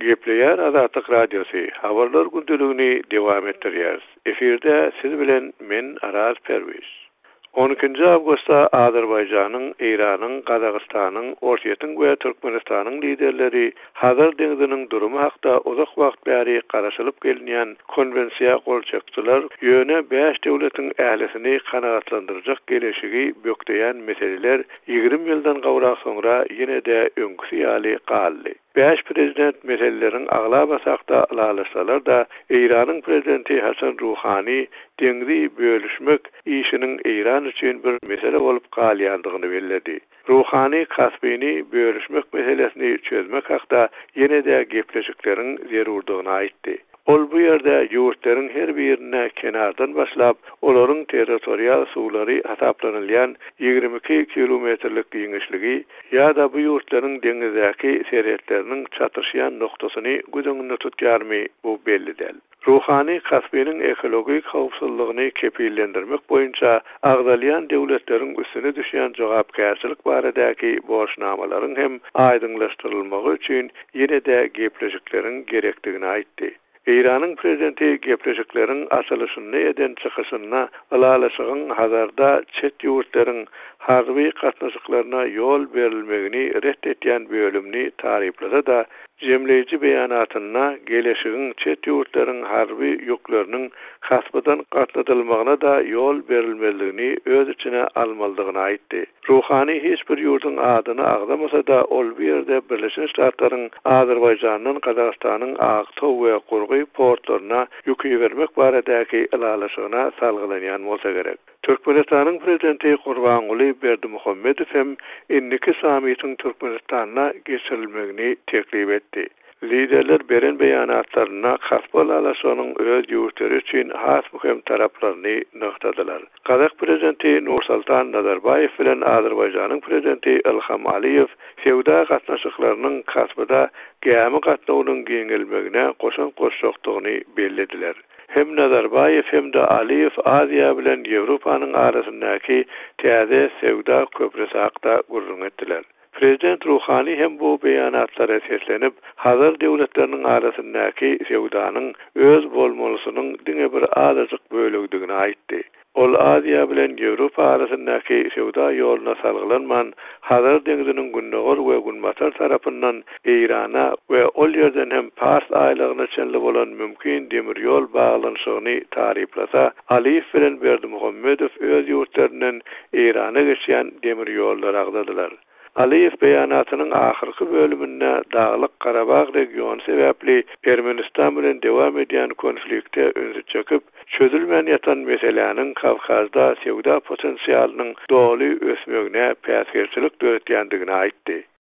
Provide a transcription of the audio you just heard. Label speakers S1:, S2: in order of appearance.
S1: Gepleyer Azatlyk Radiosu habarlar gündülüğünü dewam etdirýär. Eferde siz bilen men Araz Perwiz. 12-nji awgustda Azerbaýjanyň, Iranyň, Gazagystanyň, Orşýetyň we Türkmenistanyň liderleri Hazar deňiziniň durumy hakda uzak wagt bäri garaşylyp gelinýän konwensiýa gol çekdiler. Ýöne 5 döwletiň ählisini kanagatlandyrjak gelişigi bökdeýän meseleler 20 ýyldan gowrak soňra ýene-de öňkü ýaly galdy. 5 prezident meselelerin agla basakda alaşsalar da İran'ın prezidenti Hasan Ruhani deňzi bölüşmek işinin İran üçin bir mesele bolup galýandygyny bellädi. Ruhani Kaspini bölüşmek meselesini çözmek hakda ýene-de gepleşikleriň zerurdygyny aýtdy. Ol bu ýerde ýurtlaryň her birine kenardan başlap, olaryň territorial suwlary hasaplanylýan 22 kilometrlik giňişligi ýa-da bu ýurtlaryň deňizdäki serhetleriniň çatyrşýan noktasyny göz tutýarmy bu belli däl. Ruhani Kaspiniň ekologik howpsuzlygyny kepillendirmek boýunça agdalýan döwletleriň üstüne düşýän jogapkärçilik baradäki borçnamalaryň hem aýdyňlaşdyrylmagy üçin ýene-de gepleşikleriň gerekdigini aýtdy. İran'ın prezidenti gepleşiklerin açılışını eden çıkışına alalaşığın Hazarda çet ýurtlaryň harby gatnaşyklarına yol berilmegini reddetýän bölümni tariflasa da jemleýici beýanatyna geleşigin çet ýurtlaryň harby ýüklarynyň hasbadan gatnatylmagyna da yol berilmeligini öz içine almalydygyny aýtdy. Ruhani hiç bir ýurtyň adyny agdamasa da ol bu ýerde Birleşik Ştatlaryň Azerbaýjanyň, Gazagystanyň Aktow we Gurgy portlaryna ýük bermek baradäki alalaşygyna salgylanyň bolsa gerek. Türkmenistanyň prezidenti Gurbanguly Berdimuhammedow hem inniki sammityň Türkmenistana geçirilmegini teklip etdi. Liderler beren beýanatlaryna hasbal alaşygynyň öz ýurtları üçin has muhim taraplaryny noktadylar. Kazak prezidenti Nursultan Nazarbayew bilen Azerbaýjanyň prezidenti Ilham Aliýew sewda gatnaşyklarynyň hasbada gämi gatnawlyň giňilmegine goşan goşjokdygyny bellediler. Hem Nazarbayew hem de Aliýew Aziýa bilen Ýewropanyň arasyndaky täze sewda köprüsi hakda gurrun etdiler. Prezident Ruhani hem bu beýanatlara seslenip, Hazar döwletleriniň arasyndaky sewdanyň öz bolmalysynyň diňe bir azalyk bölегdigini aýtdy. Ol Aziýa bilen Ýewropa arasyndaky sewda ýoluna salgylanman Hazar deňiziniň günnägor we günbatar tarapyndan Irana we ol ýerden hem Pars aýlygyna çenli bolan mümkin demir ýol baglanyşyny tariflasa, Aliýew bilen Berdimuhammedow öz ýurtlarynyň Irana geçýän demir ýollary agdadylar. Aliýew beýanatynyň ahyrky bölüminde Daglyk Garabag regiony sebäpli Ermenistan bilen dewam edýän konflikte öňe çöküp, çözülmän ýatan meseleniň Kavkazda sewda potensialynyň doly ösmegine päsgerçilik döretýändigini aýtdy.